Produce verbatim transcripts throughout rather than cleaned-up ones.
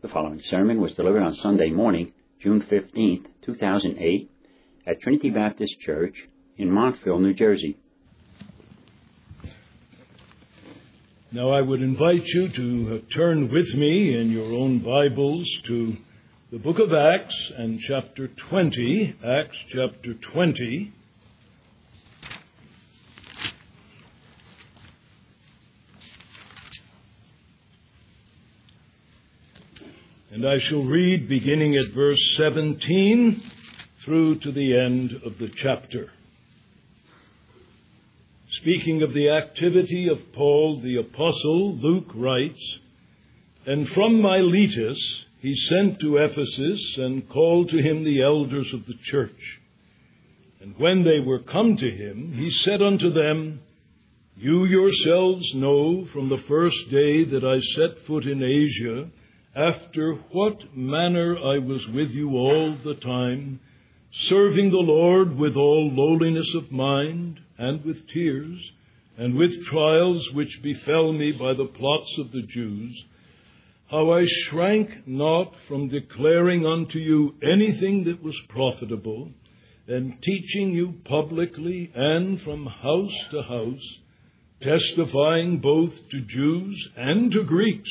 The following sermon was delivered on Sunday morning, June fifteenth, two thousand eight, at Trinity Baptist Church in Montville, New Jersey. Now I would invite you to turn with me in your own Bibles to the book of Acts and chapter twenty, Acts chapter twenty. And I shall read beginning at verse seventeen through to the end of the chapter. Speaking of the activity of Paul the apostle, Luke writes, "And from Miletus he sent to Ephesus and called to him the elders of the church. And when they were come to him, he said unto them, You yourselves know from the first day that I set foot in Asia, after what manner I was with you all the time, serving the Lord with all lowliness of mind, and with tears, and with trials which befell me by the plots of the Jews, how I shrank not from declaring unto you anything that was profitable, and teaching you publicly and from house to house, testifying both to Jews and to Greeks,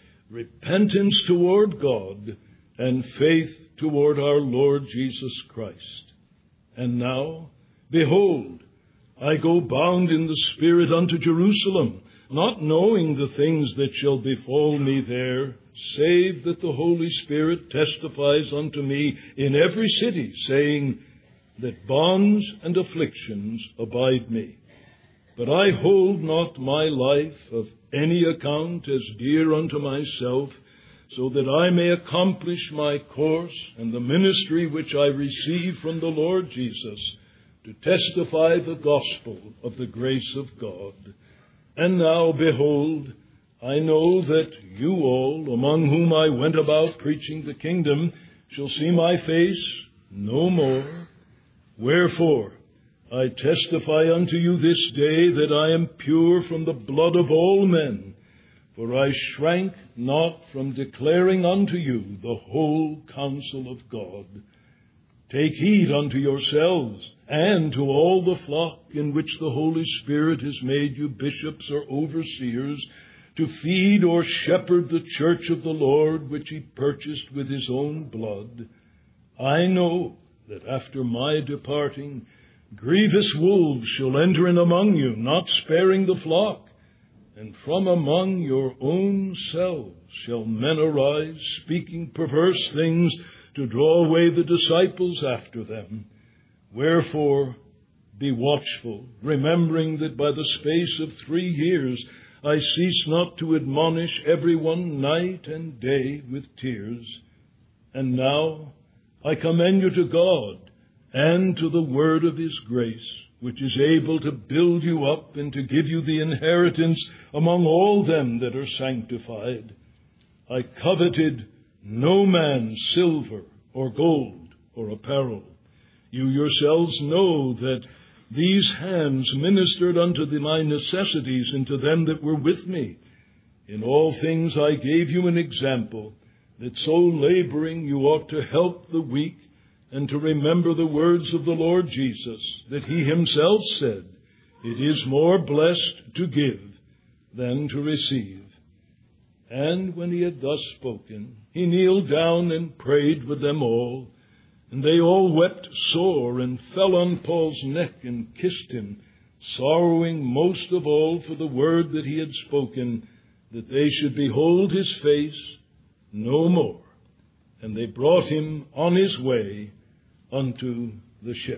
repentance toward God, and faith toward our Lord Jesus Christ. And now, behold, I go bound in the Spirit unto Jerusalem, not knowing the things that shall befall me there, save that the Holy Spirit testifies unto me in every city, saying that bonds and afflictions abide me. But I hold not my life of any account as dear unto myself, so that I may accomplish my course and the ministry which I receive from the Lord Jesus, to testify the gospel of the grace of God. And now, behold, I know that you all, among whom I went about preaching the kingdom, shall see my face no more. Wherefore, I testify unto you this day that I am pure from the blood of all men, for I shrank not from declaring unto you the whole counsel of God. Take heed unto yourselves and to all the flock in which the Holy Spirit has made you bishops or overseers, to feed or shepherd the church of the Lord, which he purchased with his own blood. I know that after my departing, grievous wolves shall enter in among you, not sparing the flock. And from among your own selves shall men arise, speaking perverse things, to draw away the disciples after them. Wherefore, be watchful, remembering that by the space of three years I cease not to admonish everyone night and day with tears. And now I commend you to God, and to the word of his grace, which is able to build you up and to give you the inheritance among all them that are sanctified. I coveted no man's silver or gold or apparel. You yourselves know that these hands ministered unto the, my necessities and to them that were with me. In all things I gave you an example, that so laboring you ought to help the weak, and to remember the words of the Lord Jesus, that he himself said, It is more blessed to give than to receive. And when he had thus spoken, he kneeled down and prayed with them all. And they all wept sore, and fell on Paul's neck and kissed him, sorrowing most of all for the word that he had spoken, that they should behold his face no more. And they brought him on his way unto the ship.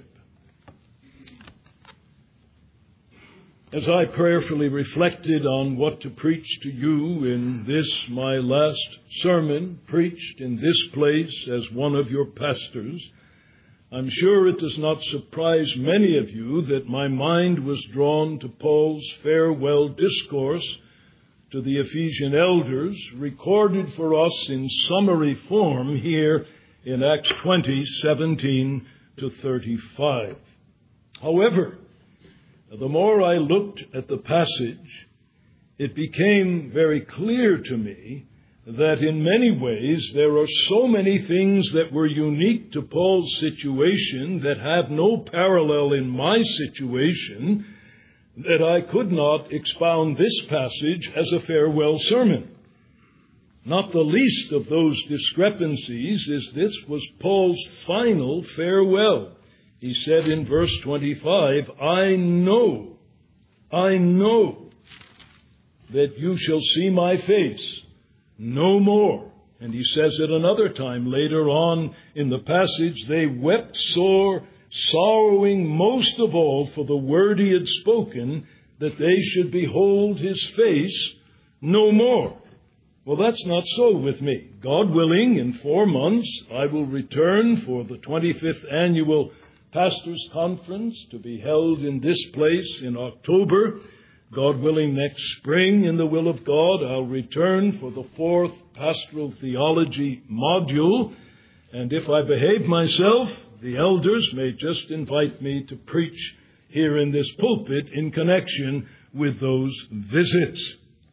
As I prayerfully reflected on what to preach to you in this, my last sermon, preached in this place as one of your pastors, I'm sure it does not surprise many of you that my mind was drawn to Paul's farewell discourse to the Ephesian elders, recorded for us in summary form here in Acts twenty, seventeen to thirty-five. However, the more I looked at the passage, it became very clear to me that in many ways there are so many things that were unique to Paul's situation that have no parallel in my situation, that I could not expound this passage as a farewell sermon. Not the least of those discrepancies is this was Paul's final farewell. He said in verse twenty-five, I know, I know that you shall see my face no more. And he says at another time later on in the passage, they wept sore, sorrowing most of all for the word he had spoken, that they should behold his face no more. Well, that's not so with me. God willing, in four months, I will return for the twenty-fifth annual Pastors' Conference to be held in this place in October. God willing, next spring, in the will of God, I'll return for the fourth Pastoral Theology module. And if I behave myself, the elders may just invite me to preach here in this pulpit in connection with those visits.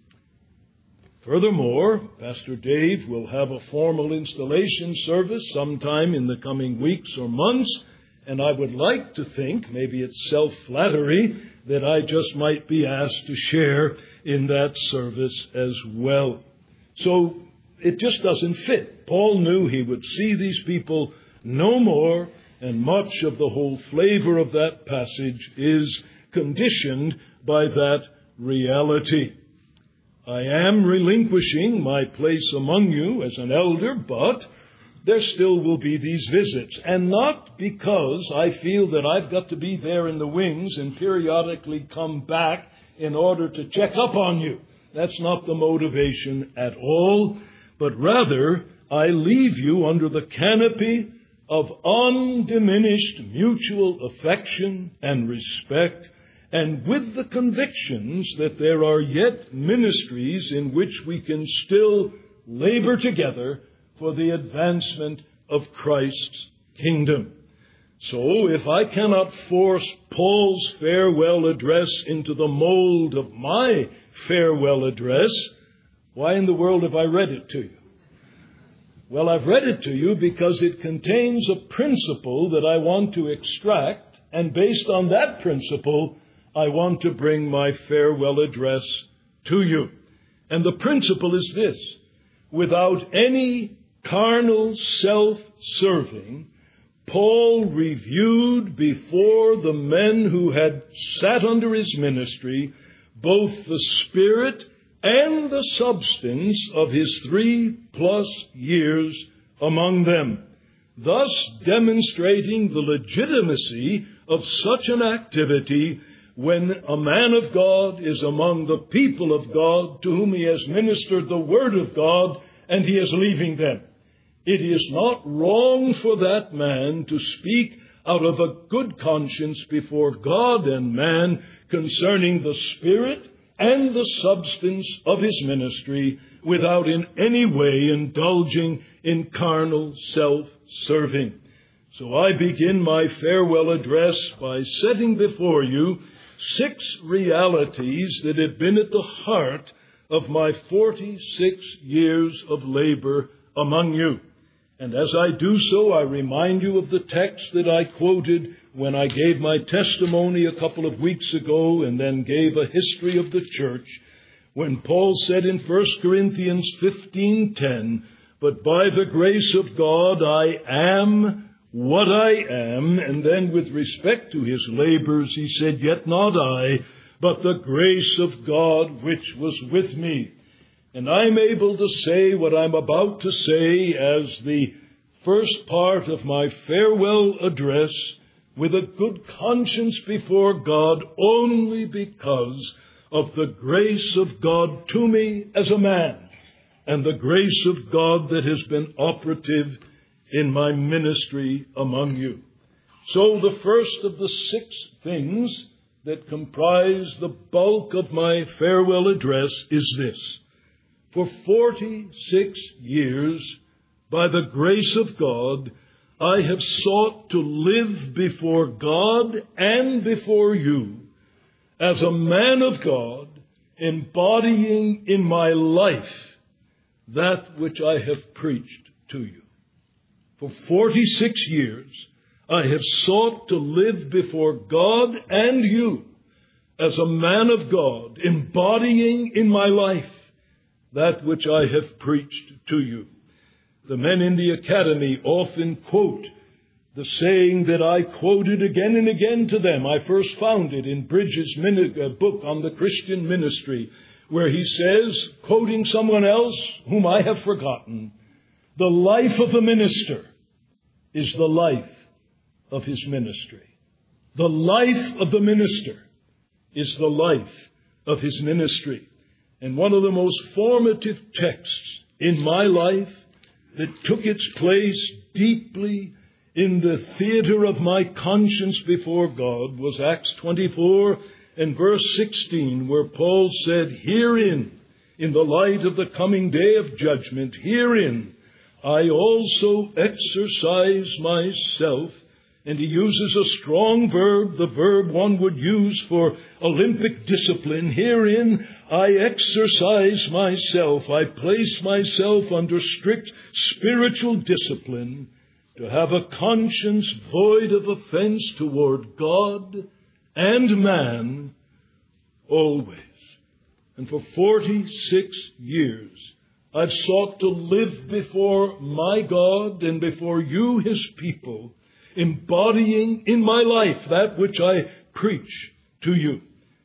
Furthermore, Pastor Dave will have a formal installation service sometime in the coming weeks or months, and I would like to think, maybe it's self-flattery, that I just might be asked to share in that service as well. So it just doesn't fit. Paul knew he would see these people no more, and much of the whole flavor of that passage is conditioned by that reality. I am relinquishing my place among you as an elder, but there still will be these visits. And not because I feel that I've got to be there in the wings and periodically come back in order to check up on you. That's not the motivation at all. But rather, I leave you under the canopy of undiminished mutual affection and respect, and with the convictions that there are yet ministries in which we can still labor together for the advancement of Christ's kingdom. So if I cannot force Paul's farewell address into the mold of my farewell address, why in the world have I read it to you? Well, I've read it to you because it contains a principle that I want to extract, and based on that principle, I want to bring my farewell address to you. And the principle is this: without any carnal self-serving, Paul reviewed before the men who had sat under his ministry both the spirit and the substance of his three plus years among them, thus demonstrating the legitimacy of such an activity when a man of God is among the people of God to whom he has ministered the word of God and he is leaving them. It is not wrong for that man to speak out of a good conscience before God and man concerning the spirit and the substance of his ministry without in any way indulging in carnal self-serving. So I begin my farewell address by setting before you six realities that have been at the heart of my forty-six years of labor among you. And as I do so, I remind you of the text that I quoted when I gave my testimony a couple of weeks ago and then gave a history of the church, when Paul said in First Corinthians fifteen ten, "But by the grace of God I am what I am," and then with respect to his labors, he said, "Yet not I, but the grace of God which was with me." And I'm able to say what I'm about to say as the first part of my farewell address with a good conscience before God only because of the grace of God to me as a man and the grace of God that has been operative in my ministry among you. So the first of the six things that comprise the bulk of my farewell address is this: for forty-six years, by the grace of God, I have sought to live before God and before you as a man of God, embodying in my life that which I have preached to you. For forty-six years, I have sought to live before God and you as a man of God, embodying in my life that which I have preached to you. The men in the academy often quote the saying that I quoted again and again to them. I first found it in Bridges' book on the Christian ministry, where he says, quoting someone else whom I have forgotten, the life of a minister is the life of his ministry. The life of the minister is the life of his ministry. And one of the most formative texts in my life that took its place deeply in the theater of my conscience before God was Acts twenty-four and verse sixteen, where Paul said, herein, in the light of the coming day of judgment, herein I also exercise myself. And he uses a strong verb, the verb one would use for Olympic discipline. Herein I exercise myself. I place myself under strict spiritual discipline to have a conscience void of offense toward God and man always. And for forty-six years, I've sought to live before my God and before you, his people, embodying in my life that which I preach to you.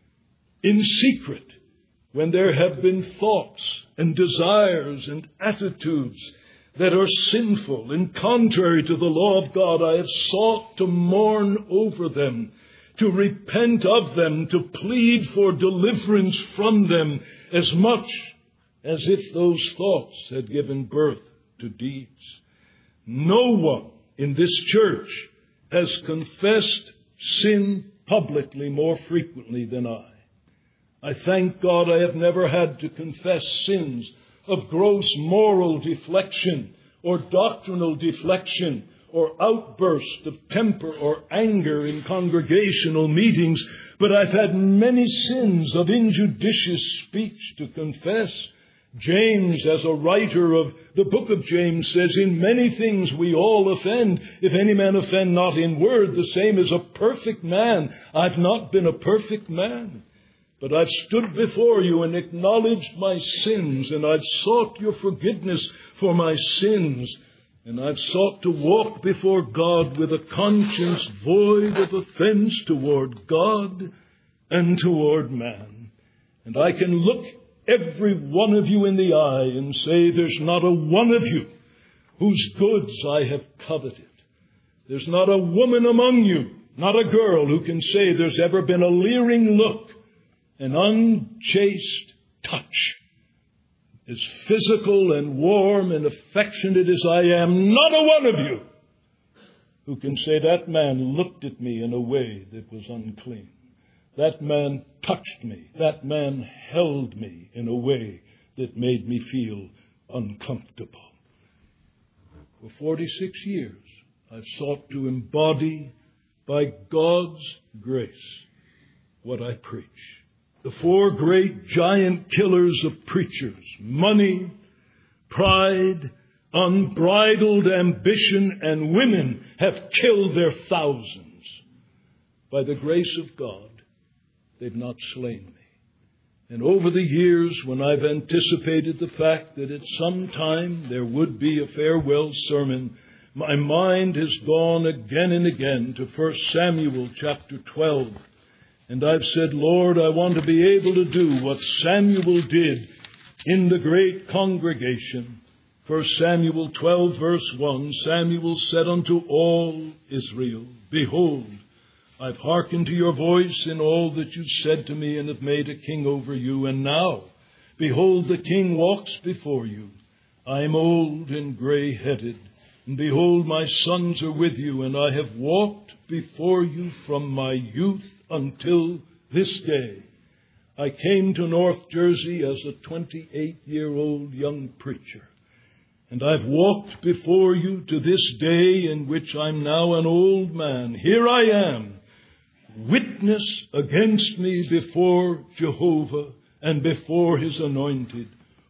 In secret, when there have been thoughts and desires and attitudes that are sinful and contrary to the law of God, I have sought to mourn over them, to repent of them, to plead for deliverance from them, as much as if those thoughts had given birth to deeds. No one in this church has confessed sin publicly more frequently than I. I thank God I have never had to confess sins of gross moral deflection or doctrinal deflection or outburst of temper or anger in congregational meetings, but I've had many sins of injudicious speech to confess. James, as a writer of the book of James, says, in many things we all offend. If any man offend not in word, the same is a perfect man. I've not been a perfect man, but I've stood before you and acknowledged my sins, and I've sought your forgiveness for my sins, and I've sought to walk before God with a conscience void of offense toward God and toward man. And I can look every one of you in the eye and say, there's not a one of you whose goods I have coveted. There's not a woman among you, not a girl, who can say there's ever been a leering look, an unchaste touch, as physical and warm and affectionate as I am. Not a one of you who can say that man looked at me in a way that was unclean. That man touched me. That man held me in a way that made me feel uncomfortable. For forty-six years, I've sought to embody, by God's grace, what I preach. The four great giant killers of preachers, money, pride, unbridled ambition, and women, have killed their thousands. By the grace of God, they've not slain me. And over the years, when I've anticipated the fact that at some time there would be a farewell sermon, my mind has gone again and again to First Samuel chapter twelve. And I've said, Lord, I want to be able to do what Samuel did in the great congregation. First Samuel twelve, verse one, Samuel said unto all Israel, behold, I've hearkened to your voice in all that you said to me, and have made a king over you. And now, behold, the king walks before you. I am old and gray-headed, and behold, my sons are with you, and I have walked before you from my youth until this day. I came to North Jersey as a twenty-eight-year-old young preacher, and I've walked before you to this day in which I'm now an old man. Here I am, witness against me before Jehovah and before his anointed.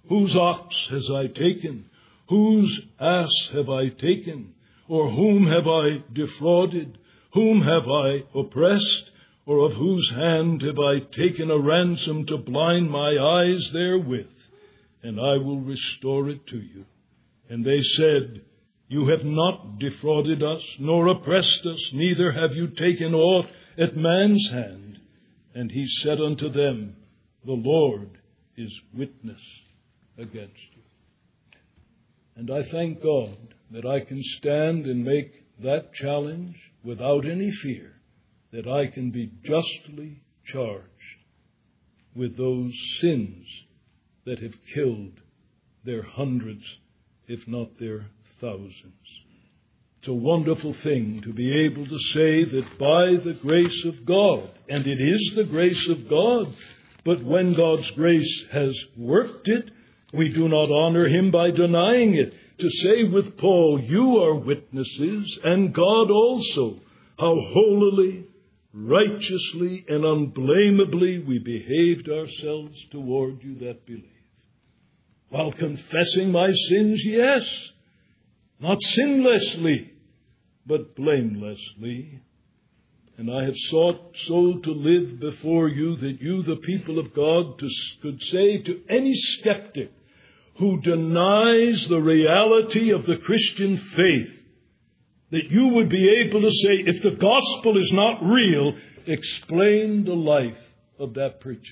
Whose ox has I taken? Whose ass have I taken? Or whom have I defrauded? Whom have I oppressed? Or of whose hand have I taken a ransom to blind my eyes therewith? And I will restore it to you. And they said, You have not defrauded us, nor oppressed us, neither have you taken aught at man's hand. And he said unto them, The Lord is witness against you. And I thank God that I can stand and make that challenge without any fear, that I can be justly charged with those sins that have killed their hundreds, if not their thousands. It's a wonderful thing to be able to say that by the grace of God, and it is the grace of God, but when God's grace has worked it, we do not honor him by denying it. To say with Paul, you are witnesses, and God also, how holily, righteously, and unblameably we behaved ourselves toward you that believe. While confessing my sins, yes, not sinlessly, but blamelessly. And I have sought so to live before you that you, the people of God, to, could say to any skeptic who denies the reality of the Christian faith, that you would be able to say, if the gospel is not real, explain the life of that preacher.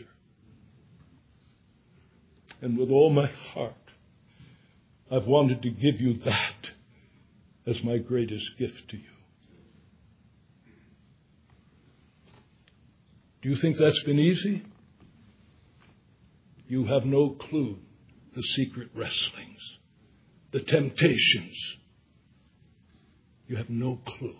And with all my heart, I've wanted to give you that as my greatest gift to you. Do you think that's been easy? You have no clue the secret wrestlings, the temptations. You have no clue.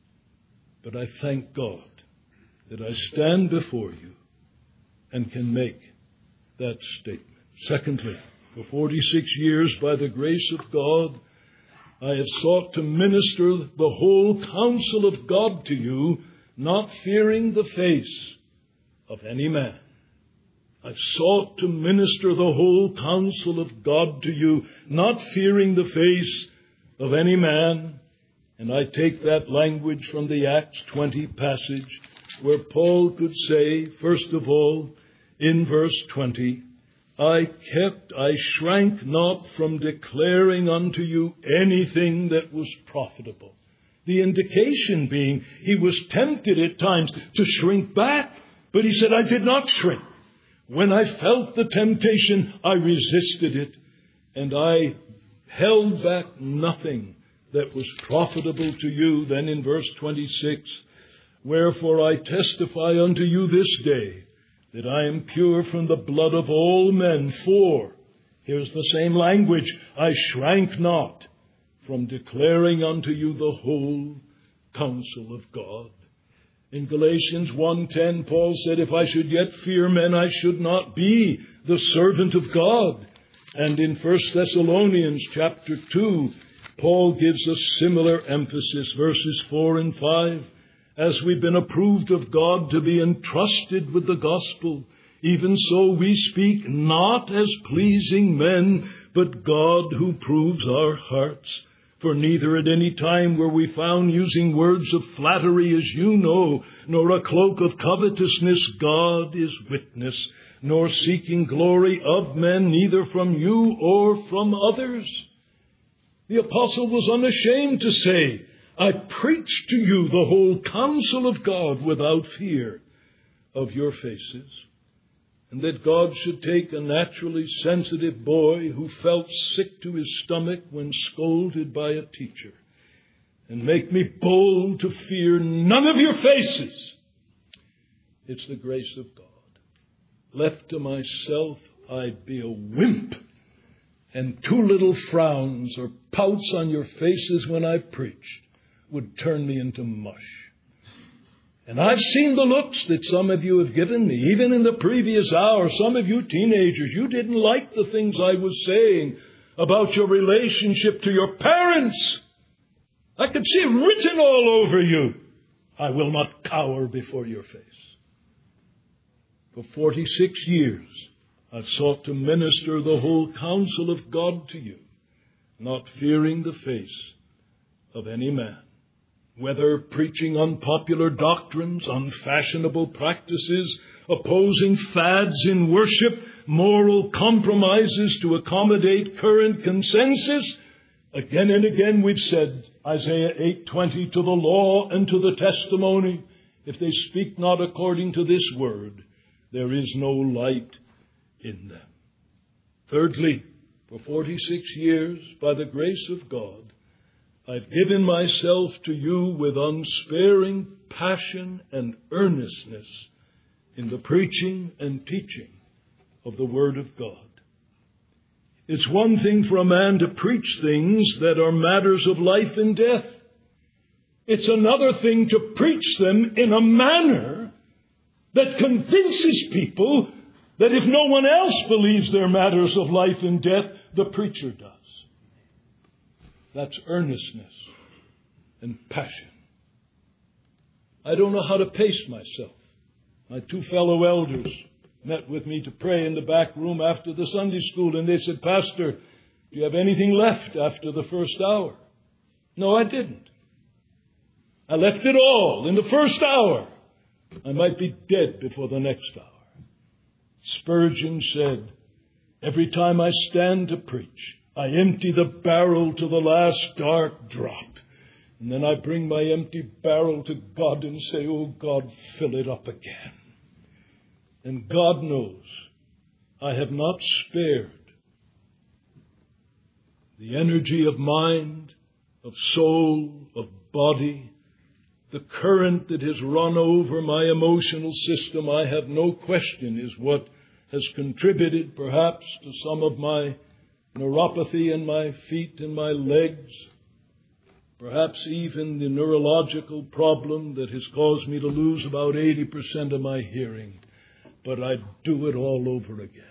But I thank God that I stand before you and can make that statement. Secondly, for forty-six years, by the grace of God, I have sought to minister the whole counsel of God to you, not fearing the face of any man. I've sought to minister the whole counsel of God to you, not fearing the face of any man. And I take that language from the Acts twenty passage, where Paul could say, first of all, in verse twenty, I kept, I shrank not from declaring unto you anything that was profitable. The indication being he was tempted at times to shrink back, but he said, I did not shrink. When I felt the temptation, I resisted it, and I held back nothing that was profitable to you. Then in verse twenty-six, wherefore I testify unto you this day, that I am pure from the blood of all men, for, here's the same language, I shrank not from declaring unto you the whole counsel of God. In Galatians one ten, Paul said, if I should yet fear men, I should not be the servant of God. And in First Thessalonians chapter two, Paul gives a similar emphasis, verses four and five. As we've been approved of God to be entrusted with the gospel, even so we speak not as pleasing men, but God who proves our hearts. For neither at any time were we found using words of flattery, as you know, nor a cloak of covetousness, God is witness, nor seeking glory of men, neither from you or from others. The apostle was unashamed to say, I preach to you the whole counsel of God without fear of your faces. And that God should take a naturally sensitive boy who felt sick to his stomach when scolded by a teacher and make me bold to fear none of your faces. It's the grace of God. Left to myself, I'd be a wimp, and two little frowns or pouts on your faces when I preached would turn me into mush. And I've seen the looks that some of you have given me, even in the previous hour. Some of you teenagers, you didn't like the things I was saying about your relationship to your parents. I could see it written all over you. I will not cower before your face. For forty-six years, I've sought to minister the whole counsel of God to you, not fearing the face of any man. Whether preaching unpopular doctrines, unfashionable practices, opposing fads in worship, moral compromises to accommodate current consensus, again and again we've said, Isaiah eight twenty, to the law and to the testimony, if they speak not according to this word, there is no light in them. Thirdly, for forty-six years, by the grace of God, I've given myself to you with unsparing passion and earnestness in the preaching and teaching of the Word of God. It's one thing for a man to preach things that are matters of life and death. It's another thing to preach them in a manner that convinces people that if no one else believes they're matters of life and death, the preacher does. That's earnestness and passion. I don't know how to pace myself. My two fellow elders met with me to pray in the back room after the Sunday school, and they said, Pastor, do you have anything left after the first hour? No, I didn't. I left it all in the first hour. I might be dead before the next hour. Spurgeon said, every time I stand to preach, I empty the barrel to the last dark drop. And then I bring my empty barrel to God and say, oh God, fill it up again. And God knows I have not spared the energy of mind, of soul, of body, the current that has run over my emotional system, I have no question, is what has contributed perhaps to some of my neuropathy in my feet and my legs, perhaps even the neurological problem that has caused me to lose about eighty percent of my hearing. But I'd do it all over again.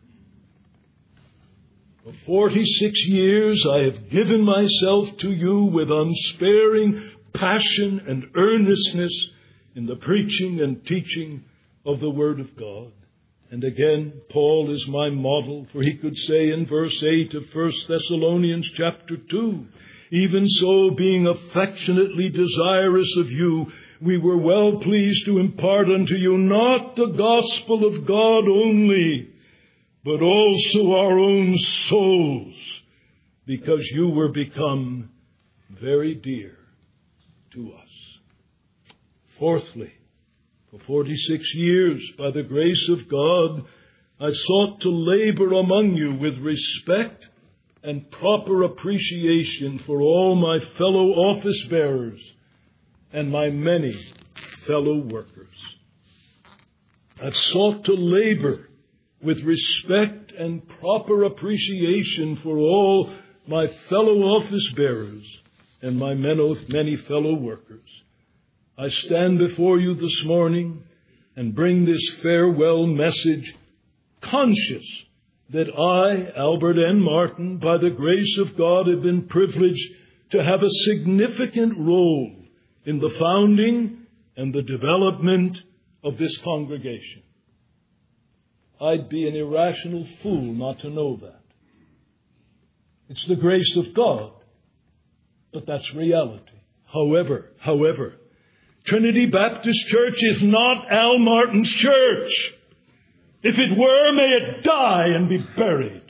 For forty-six years I have given myself to you with unsparing passion and earnestness in the preaching and teaching of the Word of God. And again, Paul is my model, for he could say in verse eight of First Thessalonians chapter two, even so, being affectionately desirous of you, we were well pleased to impart unto you not the gospel of God only, but also our own souls, because you were become very dear to us. Fourthly, for forty-six years, by the grace of God, I sought to labor among you with respect and proper appreciation for all my fellow office bearers and my many fellow workers. I've sought to labor with respect and proper appreciation for all my fellow office bearers and my many fellow workers. I stand before you this morning and bring this farewell message, conscious that I, Albert N. Martin, by the grace of God, have been privileged to have a significant role in the founding and the development of this congregation. I'd be an irrational fool not to know that. It's the grace of God, but that's reality. However, however, Trinity Baptist Church is not Al Martin's church. If it were, may it die and be buried.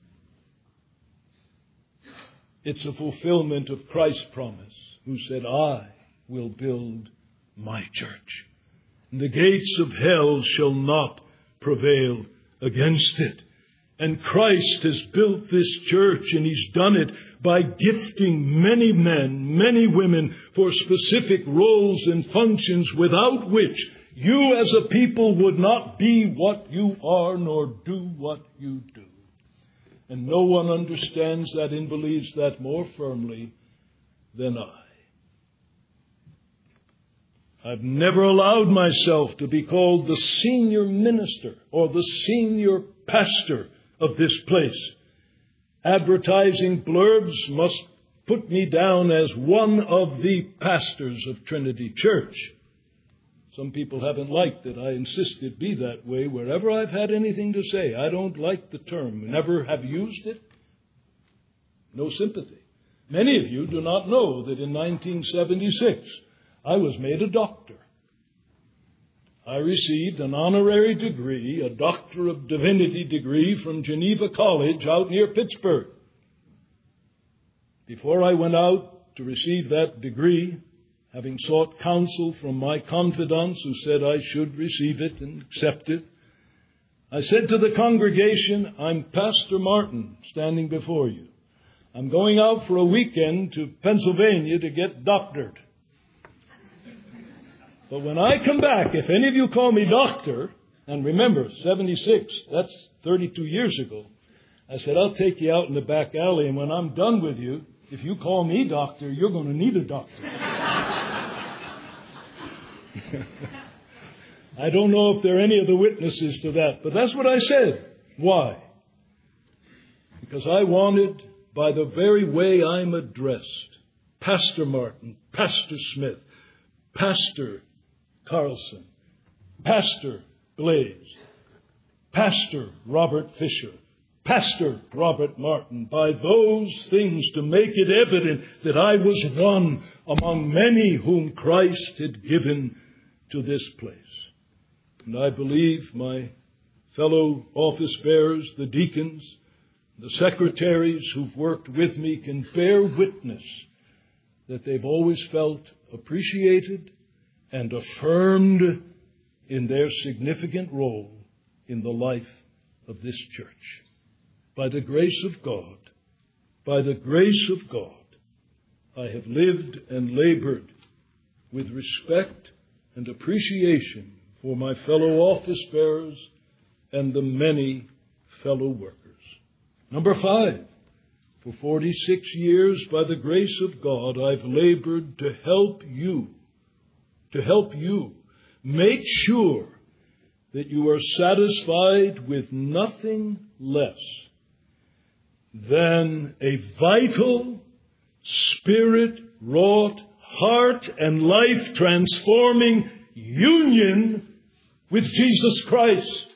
It's a fulfillment of Christ's promise, who said, I will build my church, and the gates of hell shall not prevail against it. And Christ has built this church, and He's done it by gifting many men, many women for specific roles and functions without which you as a people would not be what you are nor do what you do. And no one understands that and believes that more firmly than I. I've never allowed myself to be called the senior minister or the senior pastor of this place. Advertising blurbs must put me down as one of the pastors of Trinity Church. Some people haven't liked that I insist it be that way wherever I've had anything to say. I don't like the term. Never have used it. No sympathy. Many of you do not know that in nineteen seventy-six, I was made a doctor. I received an honorary degree, a Doctor of Divinity degree from Geneva College out near Pittsburgh. Before I went out to receive that degree, having sought counsel from my confidants who said I should receive it and accept it, I said to the congregation, I'm Pastor Martin standing before you. I'm going out for a weekend to Pennsylvania to get doctored. But when I come back, if any of you call me doctor, and remember, seventy-six, that's thirty-two years ago, I said, I'll take you out in the back alley, and when I'm done with you, if you call me doctor, you're going to need a doctor. I don't know if there are any of the witnesses to that, but that's what I said. Why? Because I wanted, by the very way I'm addressed, Pastor Martin, Pastor Smith, Pastor Carlson, Pastor Glaze, Pastor Robert Fisher, Pastor Robert Martin, by those things to make it evident that I was one among many whom Christ had given to this place. And I believe my fellow office bearers, the deacons, the secretaries who've worked with me can bear witness that they've always felt appreciated and affirmed in their significant role in the life of this church. By the grace of God, by the grace of God, I have lived and labored with respect and appreciation for my fellow office bearers and the many fellow workers. Number five, for forty-six years, by the grace of God, I've labored to help you, to help you make sure that you are satisfied with nothing less than a vital, spirit-wrought, heart and life-transforming union with Jesus Christ.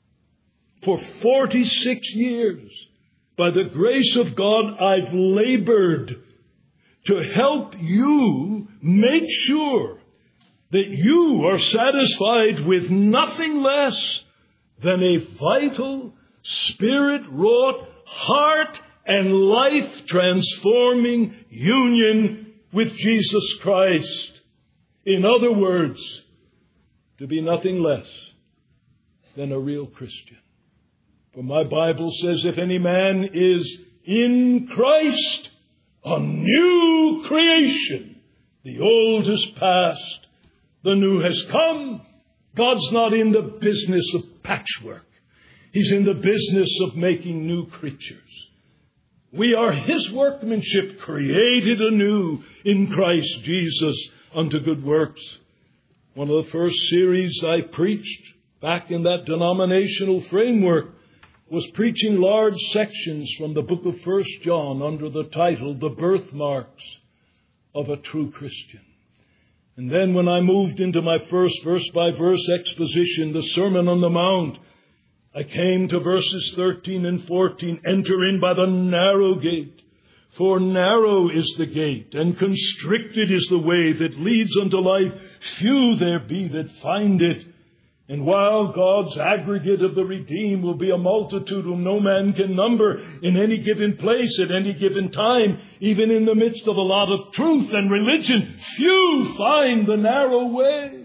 For forty-six years, by the grace of God, I've labored to help you make sure that you are satisfied with nothing less than a vital, spirit-wrought, heart and life-transforming union with Jesus Christ. In other words, to be nothing less than a real Christian. For my Bible says, if any man is in Christ, a new creation. The old has passed, the new has come. God's not in the business of patchwork. He's in the business of making new creatures. We are His workmanship, created anew in Christ Jesus unto good works. One of the first series I preached back in that denominational framework was preaching large sections from the book of First John under the title, The Birthmarks of a True Christian. And then when I moved into my first verse-by-verse exposition, the Sermon on the Mount, I came to verses thirteen and fourteen. Enter in by the narrow gate, for narrow is the gate, and constricted is the way that leads unto life. Few there be that find it. And while God's aggregate of the redeemed will be a multitude whom no man can number in any given place at any given time, even in the midst of a lot of truth and religion, few find the narrow way.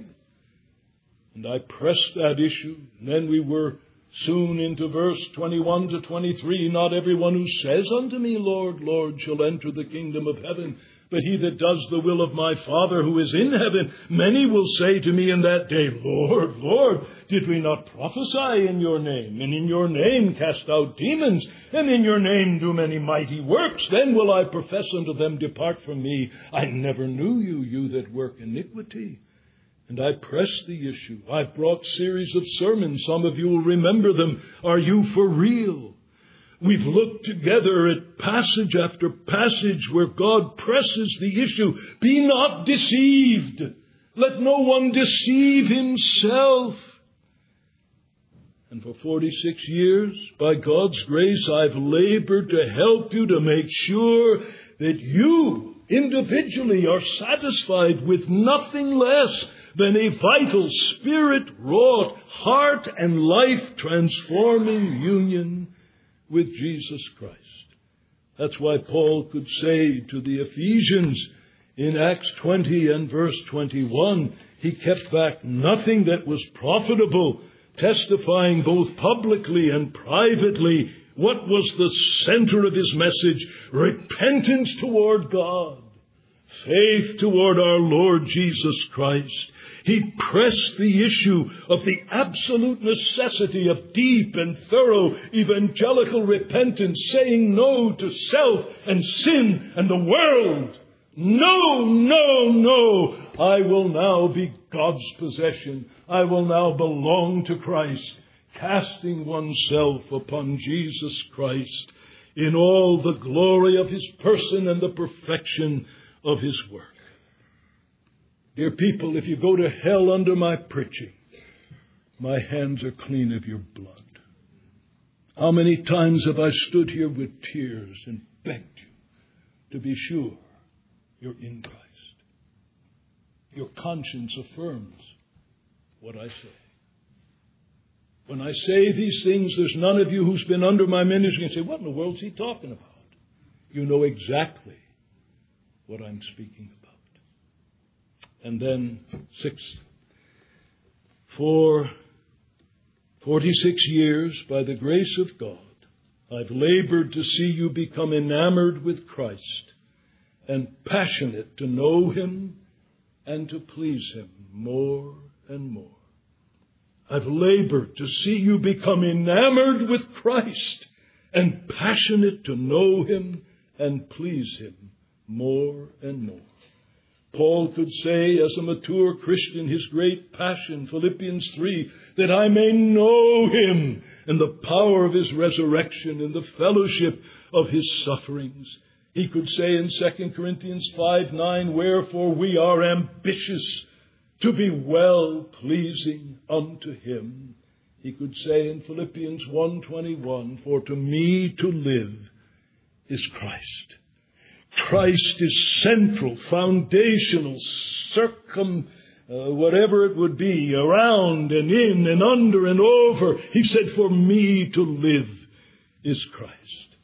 And I pressed that issue. And then we were soon into verse twenty-one to twenty-three. Not everyone who says unto me, Lord, Lord, shall enter the kingdom of heaven, but he that does the will of my Father who is in heaven. Many will say to me in that day, Lord, Lord, did we not prophesy in your name, and in your name cast out demons, and in your name do many mighty works? Then will I profess unto them, depart from me. I never knew you, you that work iniquity. And I pressed the issue. I brought series of sermons. Some of you will remember them. Are you for real? We've looked together at passage after passage where God presses the issue. Be not deceived. Let no one deceive himself. And for forty-six years, by God's grace, I've labored to help you to make sure that you individually are satisfied with nothing less than a vital, spirit-wrought, heart and life-transforming union with Jesus Christ. That's why Paul could say to the Ephesians in Acts twenty and verse twenty-one, he kept back nothing that was profitable, testifying both publicly and privately what was the center of his message: repentance toward God, faith toward our Lord Jesus Christ. He pressed the issue of the absolute necessity of deep and thorough evangelical repentance, saying no to self and sin and the world. No, no, no. I will now be God's possession. I will now belong to Christ, casting oneself upon Jesus Christ in all the glory of his person and the perfection of his work. Dear people, if you go to hell under my preaching, my hands are clean of your blood. How many times have I stood here with tears and begged you to be sure you're in Christ? Your conscience affirms what I say. When I say these things, there's none of you who's been under my ministry and say, what in the world is he talking about? You know exactly what I'm speaking about. And then, sixth, for forty-six years, by the grace of God, I've labored to see you become enamored with Christ and passionate to know him and to please him more and more. I've labored to see you become enamored with Christ and passionate to know him and please him more and more. Paul could say, as a mature Christian, his great passion, Philippians three, that I may know him and the power of his resurrection and the fellowship of his sufferings. He could say in Second Corinthians five nine, wherefore we are ambitious to be well-pleasing unto him. He could say in Philippians one twenty-one, for to me to live is Christ. Christ is central, foundational, circum, uh, whatever it would be, around and in and under and over. He said, for me to live is Christ.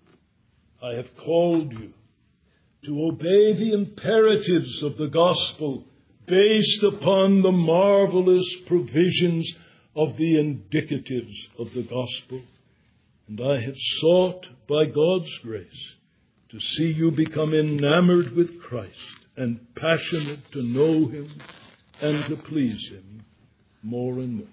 I have called you to obey the imperatives of the gospel based upon the marvelous provisions of the indicatives of the gospel. And I have sought by God's grace to see you become enamored with Christ and passionate to know him and to please him more and more.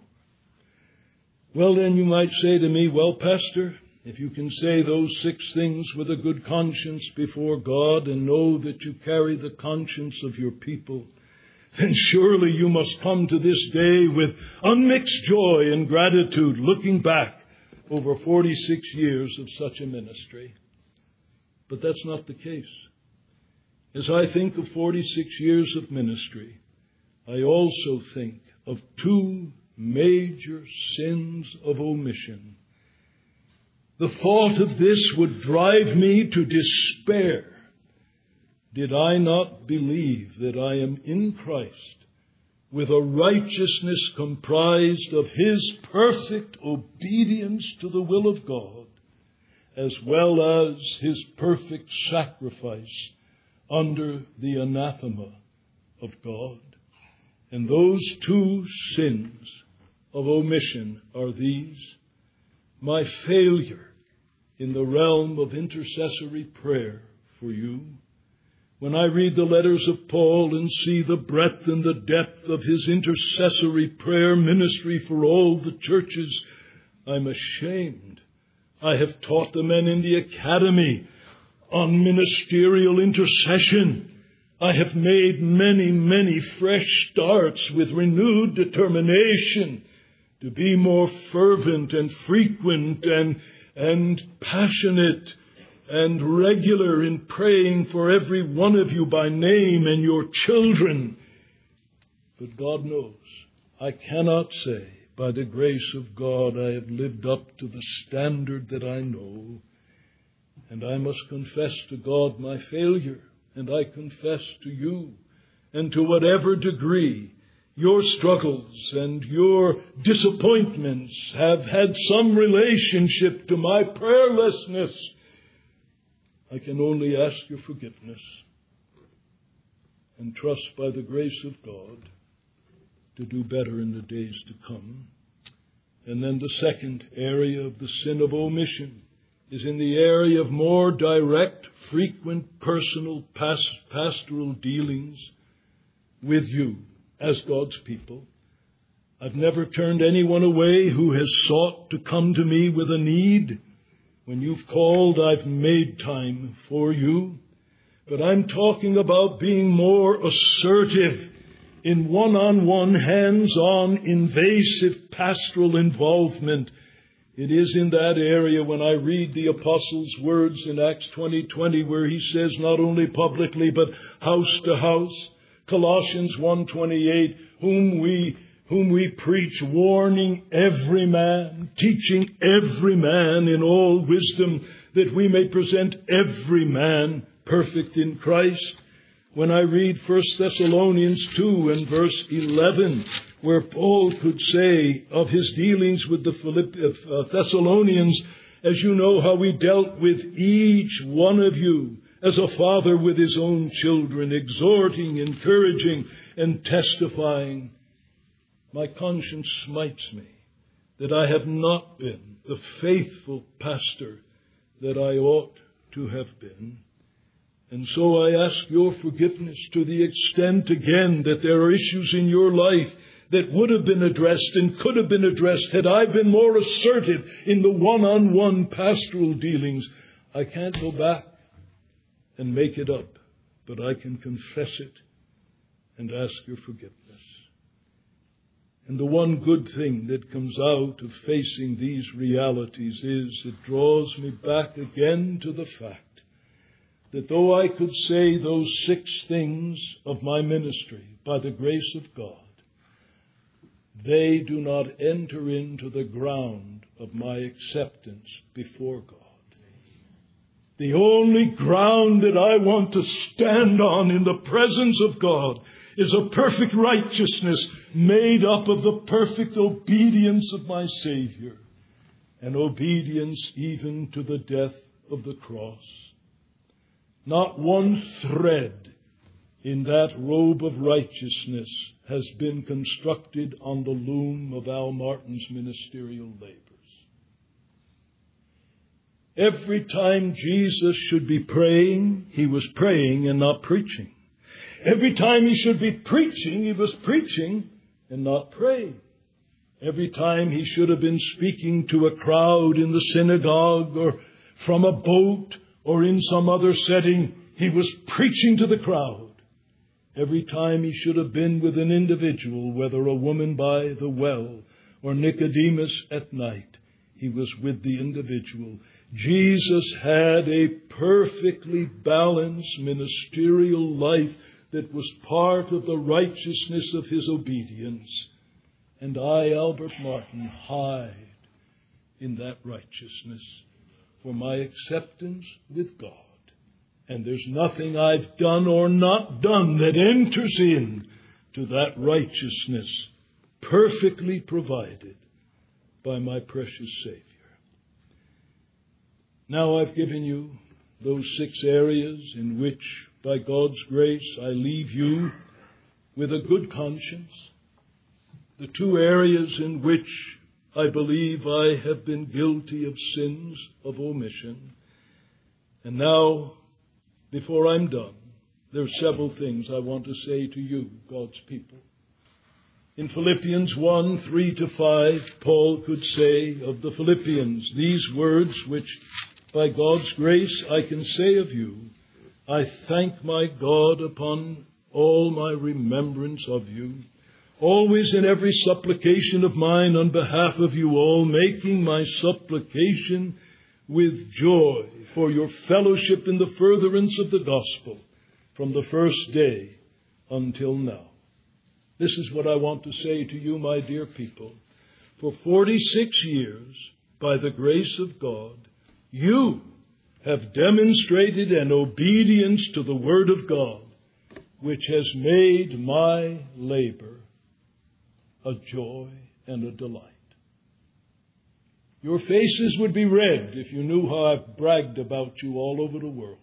Well, then you might say to me, well, Pastor, if you can say those six things with a good conscience before God and know that you carry the conscience of your people, then surely you must come to this day with unmixed joy and gratitude, looking back over forty-six years of such a ministry. But that's not the case. As I think of forty-six years of ministry, I also think of two major sins of omission. The thought of this would drive me to despair did I not believe that I am in Christ with a righteousness comprised of his perfect obedience to the will of God, as well as his perfect sacrifice under the anathema of God. And those two sins of omission are these: my failure in the realm of intercessory prayer for you. When I read the letters of Paul and see the breadth and the depth of his intercessory prayer ministry for all the churches, I'm ashamed. I have taught the men in the academy on ministerial intercession. I have made many, many fresh starts with renewed determination to be more fervent and frequent and, and passionate and regular in praying for every one of you by name and your children. But God knows, I cannot say, by the grace of God, I have lived up to the standard that I know. And I must confess to God my failure, and I confess to you, and to whatever degree your struggles and your disappointments have had some relationship to my prayerlessness, I can only ask your forgiveness and trust by the grace of God to do better in the days to come. And then the second area of the sin of omission is in the area of more direct, frequent, personal, past, pastoral dealings with you as God's people. I've never turned anyone away who has sought to come to me with a need. When you've called, I've made time for you. But I'm talking about being more assertive in one-on-one, hands-on, invasive pastoral involvement. It is in that area when I read the apostles' words in Acts twenty twenty, where he says not only publicly but house to house. Colossians one twenty-eight, whom we whom we preach, warning every man, teaching every man in all wisdom, that we may present every man perfect in Christ. When I read First Thessalonians two and verse eleven, where Paul could say of his dealings with the Philippi- uh, Thessalonians, as you know how he dealt with each one of you as a father with his own children, exhorting, encouraging, and testifying. My conscience smites me that I have not been the faithful pastor that I ought to have been. And so I ask your forgiveness to the extent, again, that there are issues in your life that would have been addressed and could have been addressed had I been more assertive in the one-on-one pastoral dealings. I can't go back and make it up, but I can confess it and ask your forgiveness. And the one good thing that comes out of facing these realities is it draws me back again to the fact that though I could say those six things of my ministry by the grace of God, they do not enter into the ground of my acceptance before God. The only ground that I want to stand on in the presence of God is a perfect righteousness made up of the perfect obedience of my Savior, and obedience even to the death of the cross. Not one thread in that robe of righteousness has been constructed on the loom of Al Martin's ministerial labors. Every time Jesus should be praying, he was praying and not preaching. Every time he should be preaching, he was preaching and not praying. Every time he should have been speaking to a crowd in the synagogue or from a boat or in some other setting, he was preaching to the crowd. Every time he should have been with an individual, whether a woman by the well or Nicodemus at night, he was with the individual. Jesus had a perfectly balanced ministerial life that was part of the righteousness of his obedience. And I, Albert Martin, hide in that righteousness for my acceptance with God. And there's nothing I've done or not done that enters in to that righteousness perfectly provided by my precious Savior. Now I've given you those six areas in which, by God's grace, I leave you with a good conscience. The two areas in which I believe I have been guilty of sins of omission. And now, before I'm done, there are several things I want to say to you, God's people. In Philippians one, three to five, Paul could say of the Philippians these words which, by God's grace, I can say of you, I thank my God upon all my remembrance of you, always in every supplication of mine on behalf of you all, making my supplication with joy for your fellowship in the furtherance of the gospel from the first day until now. This is what I want to say to you, my dear people. For forty-six years, by the grace of God, you have demonstrated an obedience to the Word of God, which has made my labor a joy and a delight. Your faces would be red if you knew how I've bragged about you all over the world.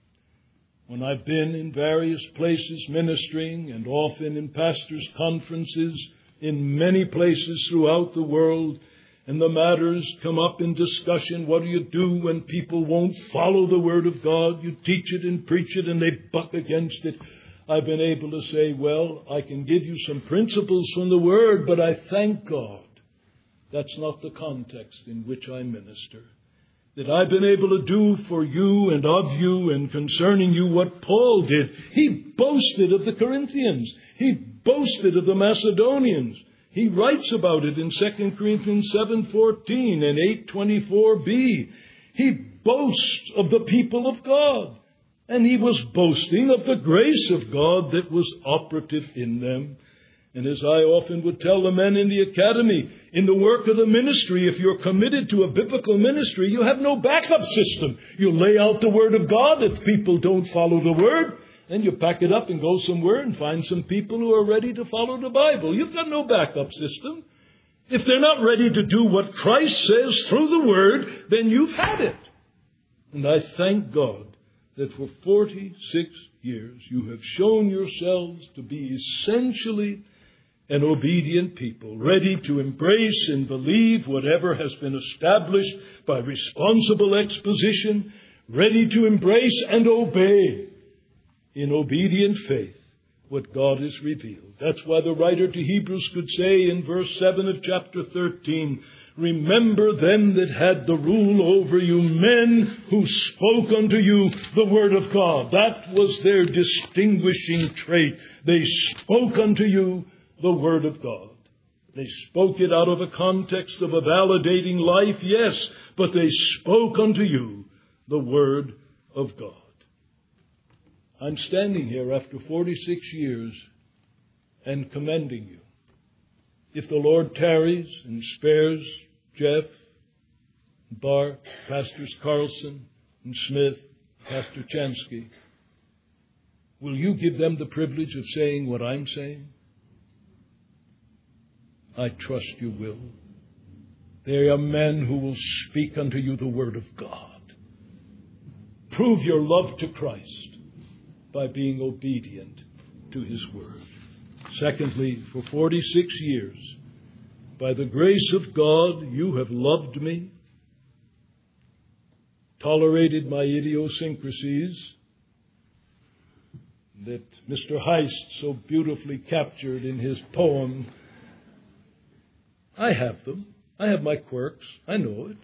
When I've been in various places ministering, and often in pastors' conferences in many places throughout the world, and the matters come up in discussion, what do you do when people won't follow the Word of God? You teach it and preach it and they buck against it. I've been able to say, well, I can give you some principles from the Word, but I thank God that's not the context in which I minister. That I've been able to do for you and of you and concerning you what Paul did. He boasted of the Corinthians. He boasted of the Macedonians. He writes about it in Second Corinthians seven fourteen and eight twenty-four b. He boasts of the people of God. And he was boasting of the grace of God that was operative in them. And as I often would tell the men in the academy, in the work of the ministry, if you're committed to a biblical ministry, you have no backup system. You lay out the Word of God. If people don't follow the Word, then you pack it up and go somewhere and find some people who are ready to follow the Bible. You've got no backup system. If they're not ready to do what Christ says through the Word, then you've had it. And I thank God that for forty-six years you have shown yourselves to be essentially an obedient people, ready to embrace and believe whatever has been established by responsible exposition, ready to embrace and obey in obedient faith what God has revealed. That's why the writer to Hebrews could say in verse seven of chapter thirteen, remember them that had the rule over you, men who spoke unto you the word of God. That was their distinguishing trait. They spoke unto you the word of God. They spoke it out of a context of a validating life, yes, but they spoke unto you the word of God. I'm standing here after forty-six years and commending you. If the Lord tarries and spares Jeff, Bart, Pastors Carlson and Smith, Pastor Chansky, will you give them the privilege of saying what I'm saying? I trust you will. They are men who will speak unto you the word of God. Prove your love to Christ by being obedient to his word. Secondly, for forty-six years, by the grace of God, you have loved me, tolerated my idiosyncrasies that Mister Heist so beautifully captured in his poem. I have them. I have my quirks. I know it.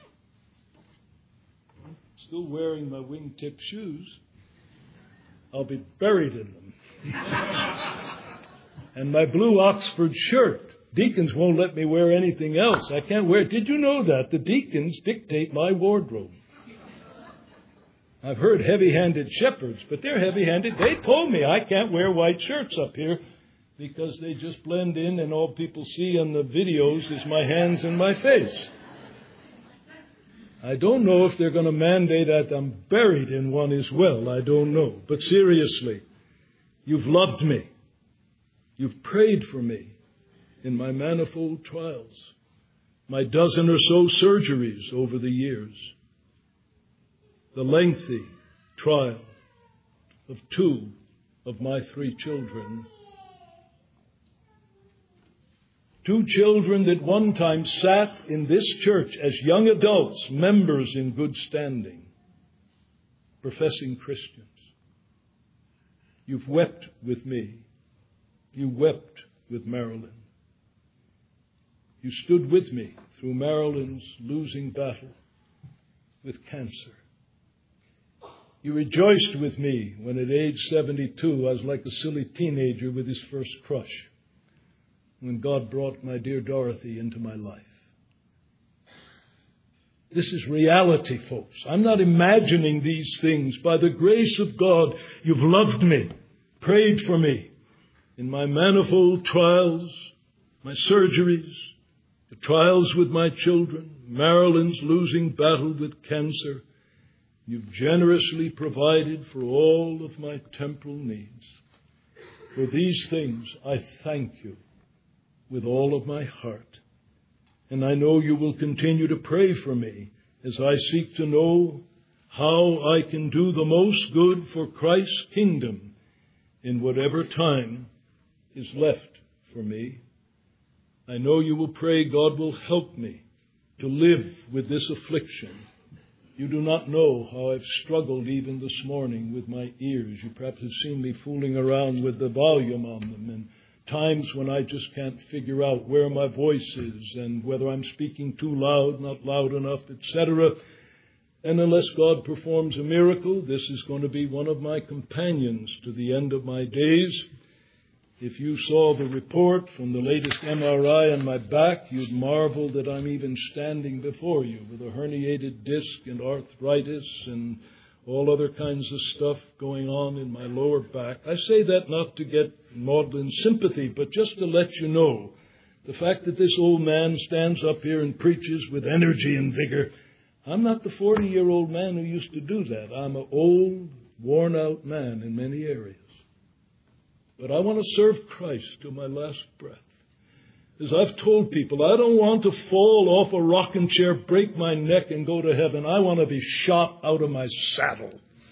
I'm still wearing my wingtip shoes. I'll be buried in them. And my blue Oxford shirt. Deacons won't let me wear anything else. I can't wear it. Did you know that? The deacons dictate my wardrobe. I've heard heavy-handed shepherds, but they're heavy-handed. They told me I can't wear white shirts up here because they just blend in and all people see on the videos is my hands and my face. I don't know if they're going to mandate that I'm buried in one as well. I don't know. But seriously, you've loved me. You've prayed for me in my manifold trials, my dozen or so surgeries over the years, the lengthy trial of two of my three children. Two children that one time sat in this church as young adults, members in good standing, professing Christians. You've wept with me. You wept with Marilyn. You stood with me through Marilyn's losing battle with cancer. You rejoiced with me when at age seventy-two I was like a silly teenager with his first crush, when God brought my dear Dorothy into my life. This is reality, folks. I'm not imagining these things. By the grace of God, you've loved me, prayed for me, in my manifold trials, my surgeries, the trials with my children, Marilyn's losing battle with cancer, you've generously provided for all of my temporal needs. For these things, I thank you with all of my heart. And I know you will continue to pray for me as I seek to know how I can do the most good for Christ's kingdom in whatever time is left for me. I know you will pray God will help me to live with this affliction. You do not know how I've struggled even this morning with my ears. You perhaps have seen me fooling around with the volume on them, and times when I just can't figure out where my voice is and whether I'm speaking too loud, not loud enough, et cetera. And unless God performs a miracle, this is going to be one of my companions to the end of my days. If you saw the report from the latest M R I on my back, you'd marvel that I'm even standing before you with a herniated disc and arthritis and all other kinds of stuff going on in my lower back. I say that not to get maudlin sympathy, but just to let you know the fact that this old man stands up here and preaches with energy and vigor. I'm not the forty-year-old man who used to do that. I'm an old, worn-out man in many areas. But I want to serve Christ to my last breath. As I've told people, I don't want to fall off a rocking chair, break my neck, and go to heaven. I want to be shot out of my saddle.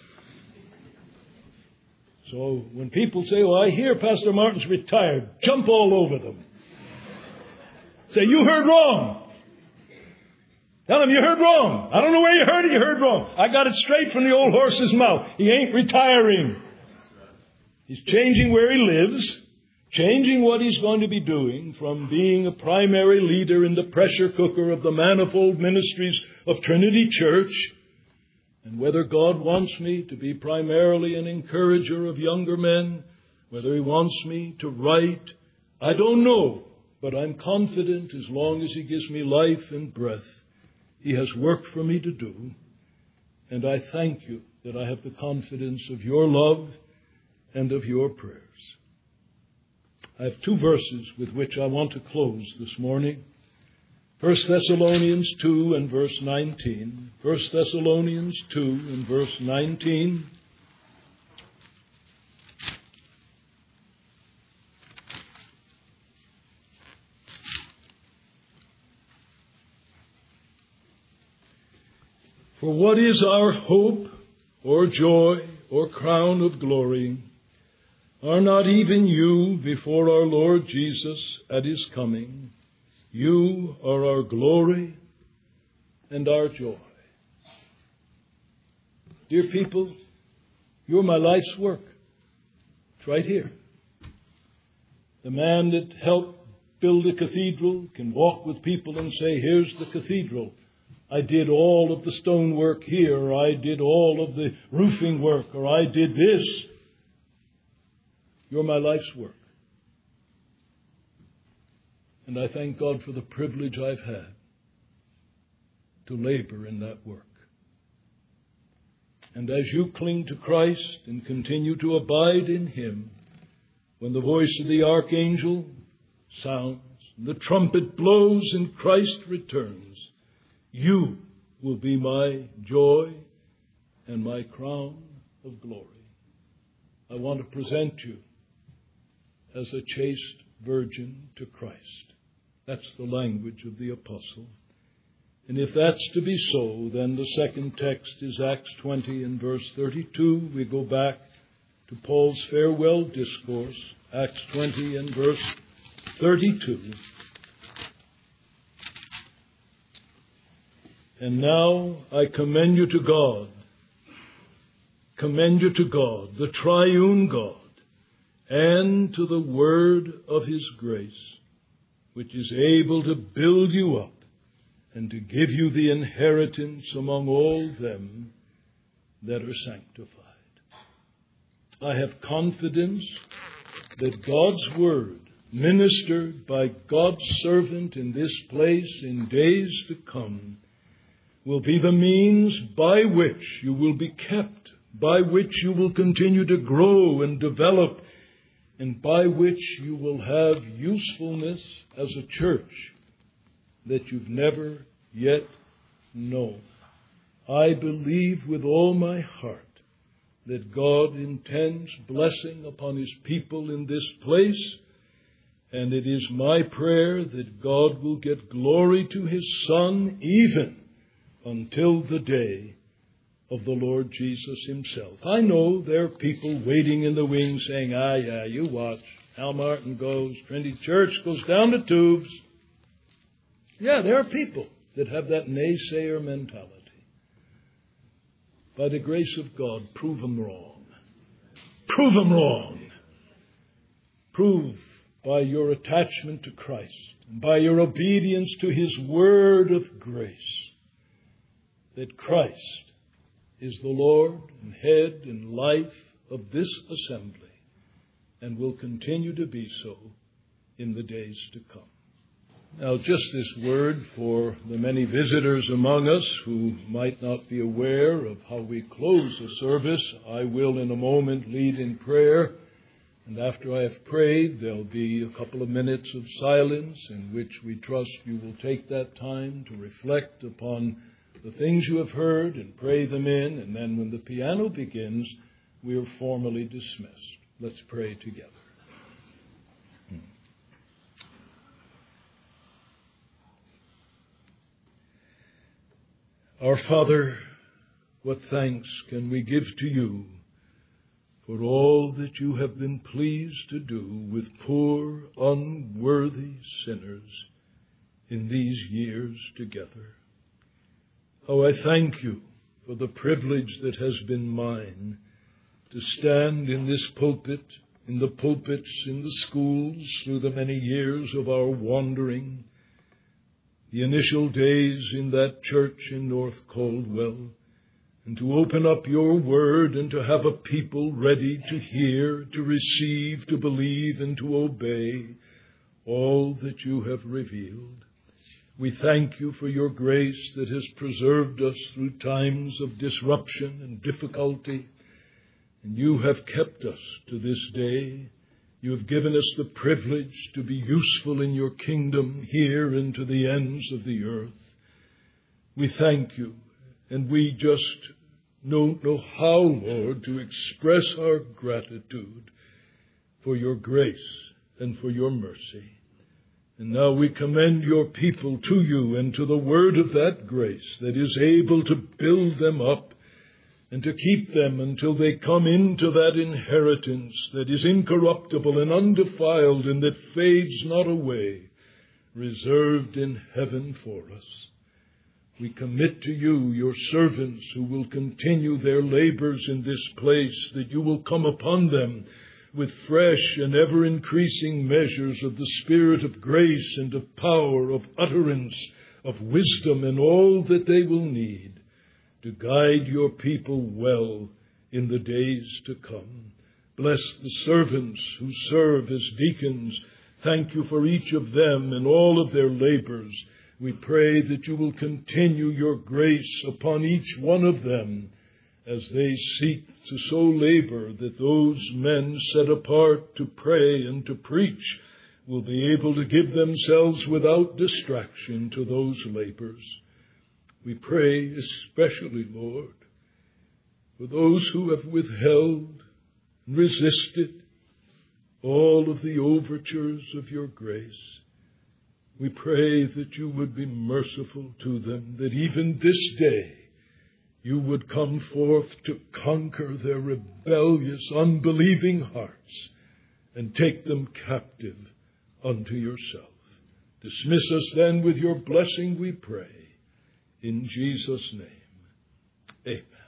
So when people say, oh, I hear Pastor Martin's retired, jump all over them. Say, you heard wrong. Tell them you heard wrong. I don't know where you heard it, you heard wrong. I got it straight from the old horse's mouth. He ain't retiring. He's changing where he lives, changing what he's going to be doing from being a primary leader in the pressure cooker of the manifold ministries of Trinity Church. And whether God wants me to be primarily an encourager of younger men, whether he wants me to write, I don't know. But I'm confident as long as he gives me life and breath, he has work for me to do. And I thank you that I have the confidence of your love and of your prayers. I have two verses with which I want to close this morning. First Thessalonians two and verse nineteen. First Thessalonians two and verse nineteen. For what is our hope or joy or crown of glory? Are not even you before our Lord Jesus at his coming? You are our glory and our joy. Dear people, you're my life's work. It's right here. The man that helped build a cathedral can walk with people and say, here's the cathedral. I did all of the stonework here, or I did all of the roofing work, or I did this. You're my life's work. And I thank God for the privilege I've had to labor in that work. And as you cling to Christ and continue to abide in him, when the voice of the archangel sounds, and the trumpet blows and Christ returns, you will be my joy and my crown of glory. I want to present you as a chaste virgin to Christ. That's the language of the apostle. And if that's to be so, then the second text is Acts twenty and verse thirty-two. We go back to Paul's farewell discourse, Acts twenty and verse thirty-two. And now I commend you to God, commend you to God, the triune God, and to the word of his grace, which is able to build you up and to give you the inheritance among all them that are sanctified. I have confidence that God's word, ministered by God's servant in this place in days to come, will be the means by which you will be kept, by which you will continue to grow and develop and by which you will have usefulness as a church that you've never yet known. I believe with all my heart that God intends blessing upon his people in this place, and it is my prayer that God will get glory to his Son even until the day of the Lord Jesus himself. I know there are people waiting in the wings saying, ah, yeah, you watch. Al Martin goes, Trinity Church goes down the tubes. Yeah, there are people that have that naysayer mentality. By the grace of God, prove them wrong. Prove them wrong. Prove by your attachment to Christ and by your obedience to his word of grace that Christ is the Lord and head and life of this assembly and will continue to be so in the days to come. Now, just this word for the many visitors among us who might not be aware of how we close the service. I will in a moment lead in prayer, and after I have prayed, there'll be a couple of minutes of silence in which we trust you will take that time to reflect upon the things you have heard and pray them in, and then when the piano begins, we are formally dismissed. Let's pray together. Our Father, what thanks can we give to you for all that you have been pleased to do with poor, unworthy sinners in these years together. How I thank you for the privilege that has been mine to stand in this pulpit, in the pulpits, in the schools through the many years of our wandering, the initial days in that church in North Caldwell, and to open up your word and to have a people ready to hear, to receive, to believe, and to obey all that you have revealed. We thank you for your grace that has preserved us through times of disruption and difficulty, and you have kept us to this day. You have given us the privilege to be useful in your kingdom here and to the ends of the earth. We thank you, and we just don't know how, Lord, to express our gratitude for your grace and for your mercy. And now we commend your people to you and to the word of that grace that is able to build them up and to keep them until they come into that inheritance that is incorruptible and undefiled and that fades not away, reserved in heaven for us. We commit to you your servants who will continue their labors in this place, that you will come upon them with fresh and ever-increasing measures of the Spirit of grace and of power, of utterance, of wisdom, and all that they will need to guide your people well in the days to come. Bless the servants who serve as deacons. Thank you for each of them and all of their labors. We pray that you will continue your grace upon each one of them as they seek to so labor that those men set apart to pray and to preach will be able to give themselves without distraction to those labors. We pray especially, Lord, for those who have withheld and resisted all of the overtures of your grace. We pray that you would be merciful to them, that even this day you would come forth to conquer their rebellious, unbelieving hearts and take them captive unto yourself. Dismiss us then with your blessing, we pray. In Jesus' name, amen.